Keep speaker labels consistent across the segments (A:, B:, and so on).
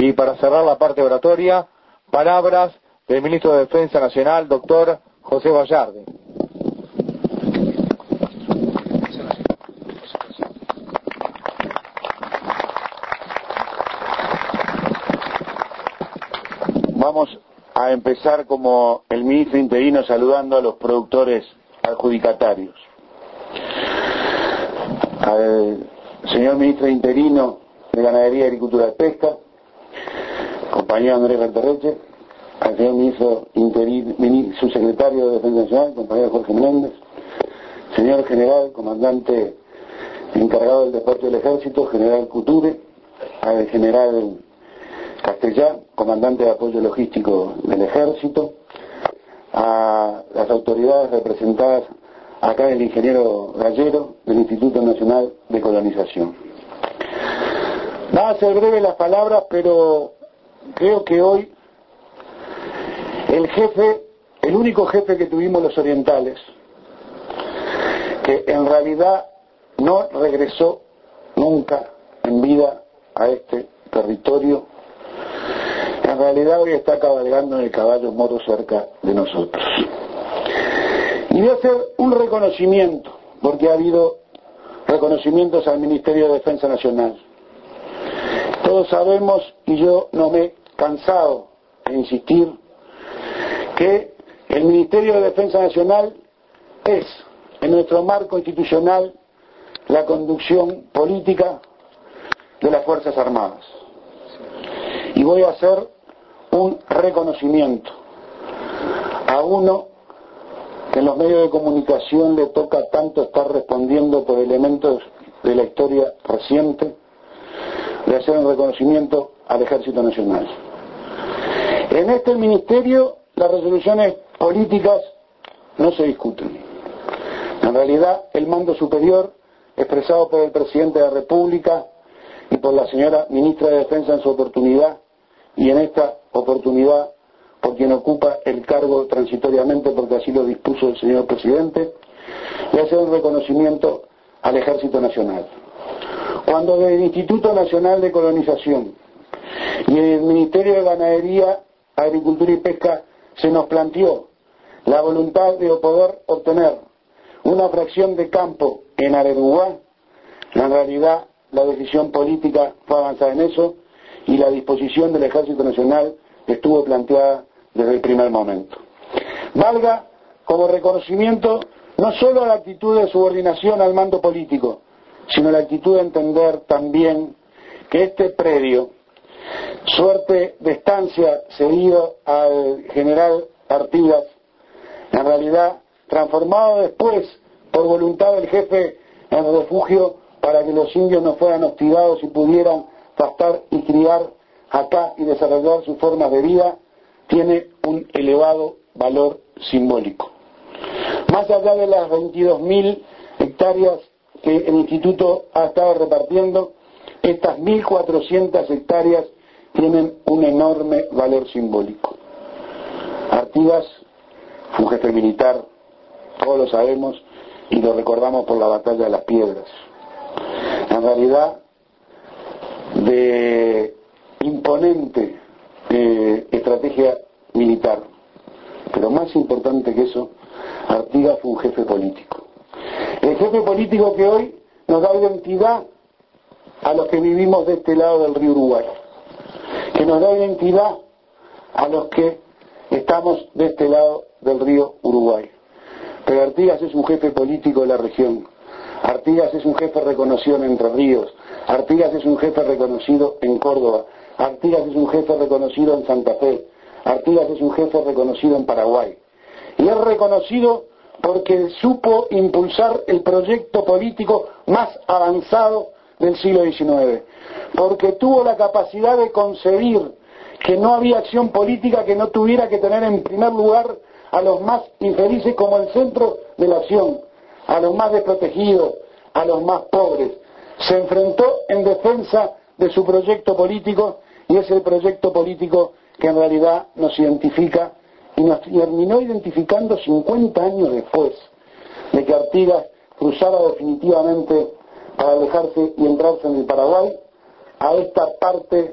A: Y para cerrar la parte oratoria, palabras del Ministro de Defensa Nacional, doctor José Vallarde.
B: Vamos a empezar como el ministro interino saludando a los productores adjudicatarios. Al señor ministro interino de Ganadería, Agricultura y Pesca, compañero Andrés Berterreche, al señor ministro subsecretario de Defensa Nacional, compañero Jorge Menéndez, señor general, comandante encargado del despacho del Ejército, general Couture, al general Castellán, comandante de apoyo logístico del Ejército, a las autoridades representadas acá, el ingeniero Gallero del Instituto Nacional de Colonización. Van a ser breves las palabras, pero creo que hoy el único jefe que tuvimos los orientales, que en realidad no regresó nunca en vida a este territorio, en realidad hoy está cabalgando en el caballo moro cerca de nosotros. Y voy a hacer un reconocimiento, porque ha habido reconocimientos al Ministerio de Defensa Nacional. Todos sabemos, y yo no me he cansado de insistir, que el Ministerio de Defensa Nacional es, en nuestro marco institucional, la conducción política de las Fuerzas Armadas. Y voy a hacer un reconocimiento a uno que en los medios de comunicación le toca tanto estar respondiendo por elementos de la historia reciente, de hacer un reconocimiento al Ejército Nacional. En este ministerio las resoluciones políticas no se discuten. En realidad el mando superior, expresado por el presidente de la República y por la señora ministra de Defensa en su oportunidad, y en esta oportunidad por quien ocupa el cargo transitoriamente, porque así lo dispuso el señor presidente, le hace un reconocimiento al Ejército Nacional. Cuando del Instituto Nacional de Colonización y el Ministerio de Ganadería, Agricultura y Pesca se nos planteó la voluntad de poder obtener una fracción de campo en Areruá, en realidad la decisión política fue avanzar en eso y la disposición del Ejército Nacional estuvo planteada desde el primer momento. Valga como reconocimiento no solo a la actitud de subordinación al mando político, sino la actitud de entender también que este predio, suerte de estancia cedido al general Artigas, en realidad transformado después por voluntad del jefe en refugio para que los indios no fueran hostigados y pudieran pastar y criar acá y desarrollar sus formas de vida, tiene un elevado valor simbólico. Más allá de las 22.000 hectáreas que el Instituto ha estado repartiendo, estas 1.400 hectáreas tienen un enorme valor simbólico. Artigas fue un jefe militar, todos lo sabemos, y lo recordamos por la batalla de las Piedras. En realidad, de imponente estrategia militar, pero más importante que eso, Artigas fue un jefe político. El jefe político que hoy nos da identidad a los que vivimos de este lado del río Uruguay, que nos da identidad a los que estamos de este lado del río Uruguay. Pero Artigas es un jefe político de la región. Artigas es un jefe reconocido en Entre Ríos. Artigas es un jefe reconocido en Córdoba. Artigas es un jefe reconocido en Santa Fe. Artigas es un jefe reconocido en Paraguay. Y es reconocido porque supo impulsar el proyecto político más avanzado del siglo XIX. Porque tuvo la capacidad de concebir que no había acción política que no tuviera que tener en primer lugar a los más infelices como el centro de la acción, a los más desprotegidos, a los más pobres. Se enfrentó en defensa de su proyecto político y es el proyecto político que en realidad nos identifica y nos terminó identificando 50 años después de que Artigas cruzara definitivamente para alejarse y entrarse en el Paraguay, a esta parte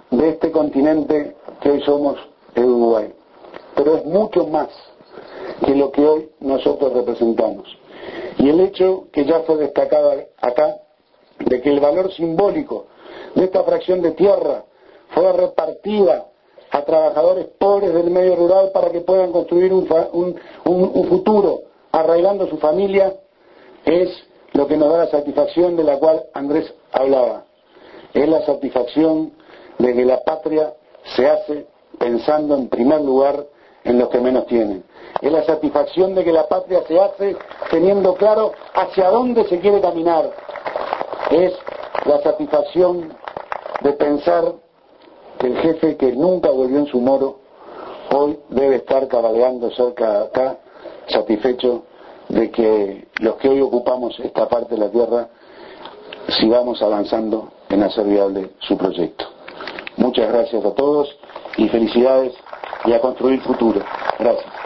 B: de este continente que hoy somos el Uruguay. Pero es mucho más que lo que hoy nosotros representamos. Y el hecho que ya fue destacado acá, de que el valor simbólico de esta fracción de tierra fue repartida a trabajadores pobres del medio rural para que puedan construir un futuro arraigando su familia, es lo que nos da la satisfacción de la cual Andrés hablaba. Es la satisfacción de que la patria se hace pensando en primer lugar en los que menos tienen. Es la satisfacción de que la patria se hace teniendo claro hacia dónde se quiere caminar. Es la satisfacción de pensar que el jefe que nunca volvió en su moro hoy debe estar cabalgando cerca de acá, satisfecho de que los que hoy ocupamos esta parte de la tierra sigamos avanzando en hacer viable su proyecto. Muchas gracias a todos y felicidades y a construir futuro. Gracias.